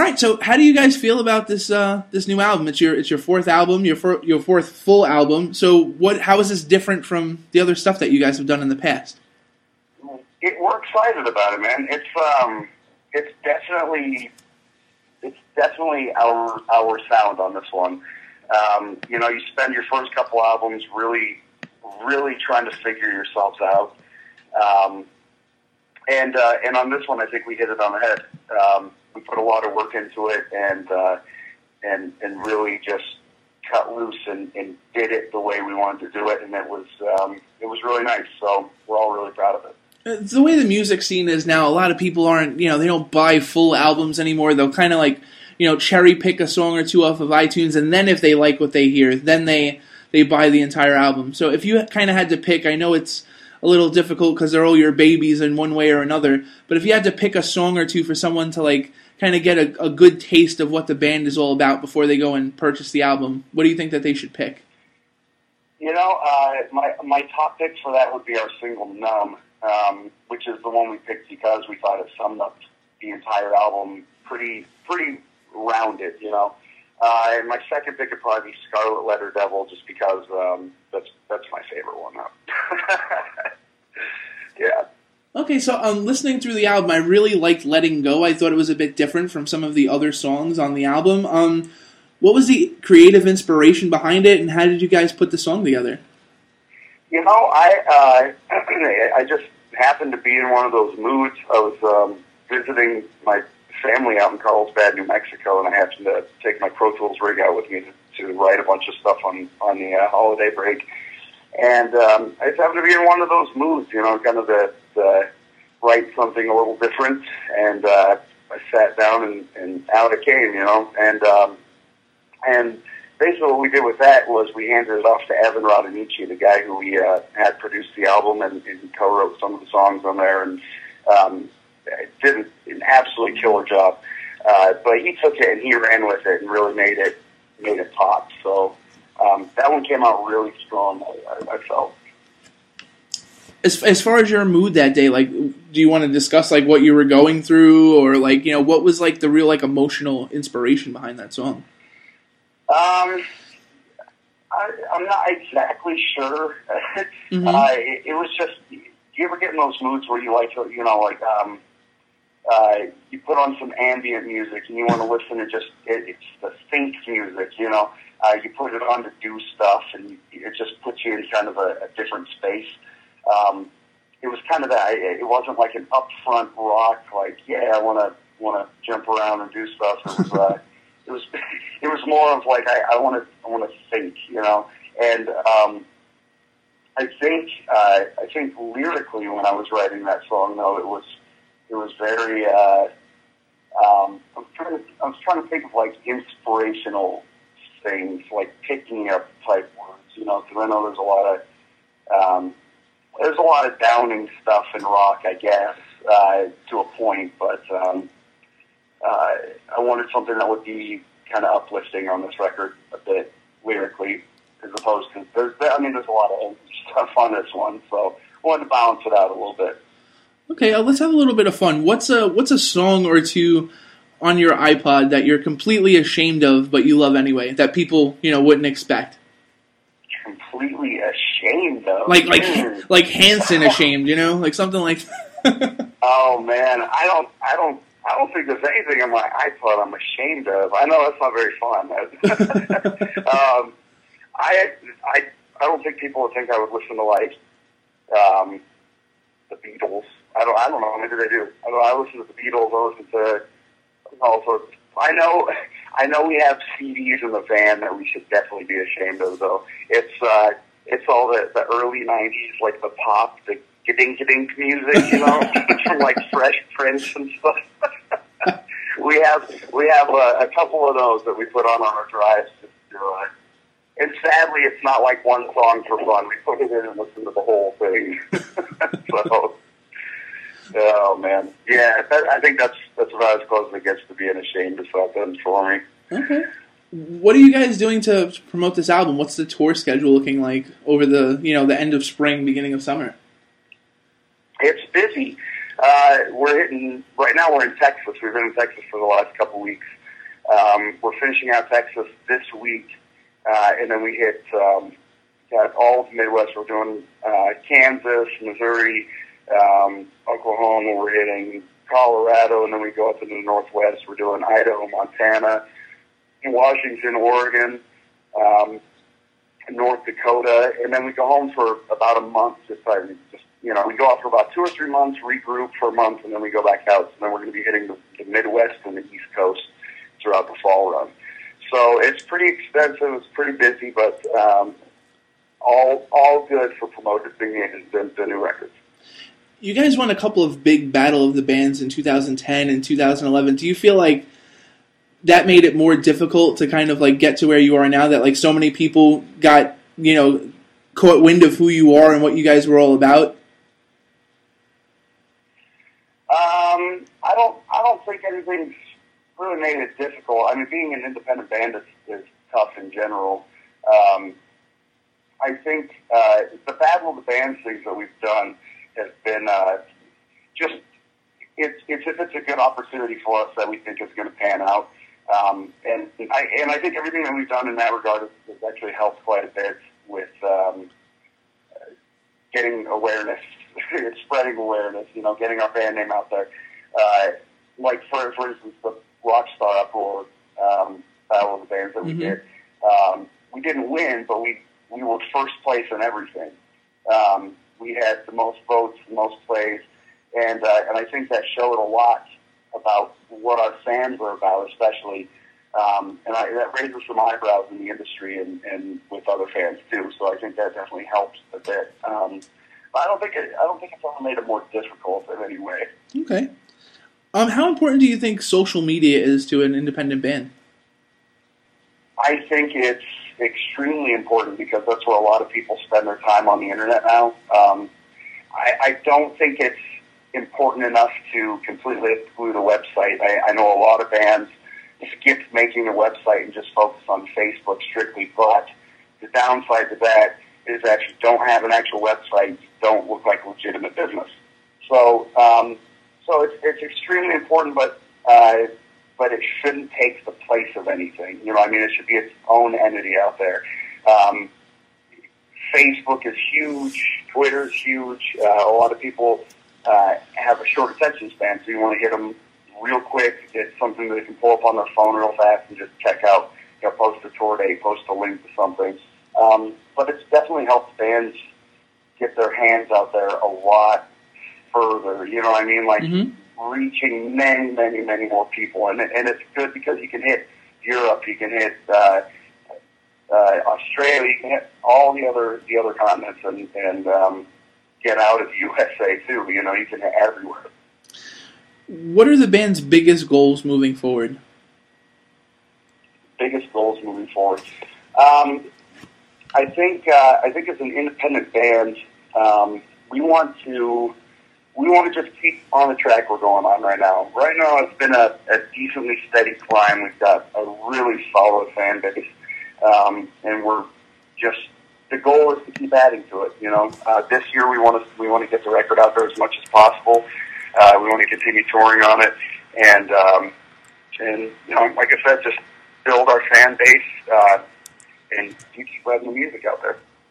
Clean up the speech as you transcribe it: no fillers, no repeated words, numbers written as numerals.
right, so how do you guys feel about this new album? It's your fourth album, your fourth full album. So how is this different from the other stuff that you guys have done in the past? We're excited about it, man. It's definitely our sound on this one. You spend your first couple albums really trying to figure yourselves out, and on this one, I think we hit it on the head. We put a lot of work into it, and really just cut loose and did it the way we wanted to do it, and it was really nice. So we're all really proud of it. The way the music scene is now, a lot of people aren't, they don't buy full albums anymore. They'll kind of like, cherry pick a song or two off of iTunes, and then if they like what they hear, then they buy the entire album. So if you kind of had to pick, I know it's a little difficult because they're all your babies in one way or another, but if you had to pick a song or two for someone to like kind of get a good taste of what the band is all about before they go and purchase the album, what do you think that they should pick? My top pick for that would be our single "Numb," which is the one we picked because we thought it summed up the entire album pretty rounded, And my second pick would probably be "Scarlet Letter Devil," just because that's my favorite one. Yeah. Okay, so listening through the album, I really liked "Letting Go." I thought it was a bit different from some of the other songs on the album. What was the creative inspiration behind it, and how did you guys put the song together? I just happened to be in one of those moods. I was visiting my family out in Carlsbad, New Mexico, and I happened to take my Pro Tools rig out with me to write a bunch of stuff on the holiday break. And I just happened to be in one of those moods, kind of the write something a little different. And I sat down and out it came, And basically what we did with that was we handed it off to Evan Rodonici, the guy who we had produced the album and co-wrote some of the songs on there, and did an absolutely killer job. But he took it and he ran with it and really made it pop. So that one came out really strong, I felt. As far as your mood that day, like, do you want to discuss like what you were going through, or like what was like the real like emotional inspiration behind that song? I'm not exactly sure. Mm-hmm. It was just, do you ever get in those moods where you like to, you put on some ambient music and you want to listen to it's the think music, you put it on to do stuff and it just puts you in kind of a different space. It was kind of that, it wasn't like an upfront rock, like, yeah, I want to jump around and do stuff. It was more of like I want to think, and I think lyrically when I was writing that song, though, it was very I was trying to think of like inspirational things, like picking up type words, because I know there's a lot of downing stuff in rock, I guess, to a point, but I wanted something that would be kind of uplifting on this record a bit lyrically, as opposed to there's a lot of stuff on this one, so I wanted to balance it out a little bit. Okay, let's have a little bit of fun. What's a song or two on your iPod that you're completely ashamed of but you love anyway, that people wouldn't expect? Completely ashamed of? Like Hanson ashamed, like something like that. Oh man, I don't think there's anything on my iPod I'm ashamed of. I know that's not very fun. I don't think people would think I would listen to like the Beatles. I don't know. Maybe they do. I listen to the Beatles. I listen to all sorts. I know we have CDs in the van that we should definitely be ashamed of, though. It's all the early '90s, like the pop, the gidink music, from like Fresh Prince and stuff. We have a couple of those that we put on our drives. And sadly, it's not like one song for fun. We put it in and listen to the whole thing. So, oh man, yeah, I think that's about as close as it gets to being ashamed of something for me. Okay. What are you guys doing to promote this album? What's the tour schedule looking like over the the end of spring, beginning of summer? It's busy. We're hitting right now. We're in Texas. We've been in Texas for the last couple weeks. We're finishing out Texas this week, and then we hit all of the Midwest. We're doing Kansas, Missouri, Oklahoma. We're hitting Colorado, and then we go up into the Northwest. We're doing Idaho, Montana, Washington, Oregon, North Dakota, and then we go home for about a month. We go out for about 2 or 3 months, regroup for a month, and then we go back out. So then we're going to be hitting the Midwest and the East Coast throughout the fall run. So it's pretty expensive. It's pretty busy, but all good for promoting the new records. You guys won a couple of big Battle of the Bands in 2010 and 2011. Do you feel like that made it more difficult to kind of like get to where you are now, that like so many people got, caught wind of who you are and what you guys were all about? I don't think anything's really made it difficult. I mean, being an independent band is tough in general. I think the Battle of the Bands things that we've done has been it's a good opportunity for us that we think is going to pan out. And I think everything that we've done in that regard has actually helped quite a bit with getting awareness, spreading awareness, getting our band name out there. Like for instance, the Rockstar Uproar Battle of the Bands that we did. We didn't win, but we were first place in everything. We had the most votes, the most plays, and I think that showed a lot about what our fans were about, especially, that raises some eyebrows in the industry and with other fans too. So I think that definitely helps a bit. But I don't think it's ever made it more difficult in any way. Okay. How important do you think social media is to an independent band? I think it's extremely important because that's where a lot of people spend their time on the internet now. I don't think it's important enough to completely exclude a website. I know a lot of bands skip making a website and just focus on Facebook strictly, but the downside to that is that you don't have an actual website, you don't look like legitimate business. So it's extremely important, but it shouldn't take the place of anything. It should be its own entity out there. Facebook is huge. Twitter is huge. A lot of people have a short attention span, so you want to hit them real quick, get something that they can pull up on their phone real fast and just check out, post a tour date, post a link to something. But it's definitely helped bands get their hands out there a lot further, reaching many, many, many more people. And it's good because you can hit Europe, you can hit Australia, you can hit all the other continents and get out of the USA too. You can hit everywhere. What are the band's biggest goals moving forward? Biggest goals moving forward. I think as an independent band, we want to just keep on the track we're going on right now. Right now, it's been a decently steady climb. We've got a really solid fan base, and we're just, the goal is to keep adding to it. This year we want to get the record out there as much as possible. We want to continue touring on it, and like I said, just build our fan base and keep spreading the music out there.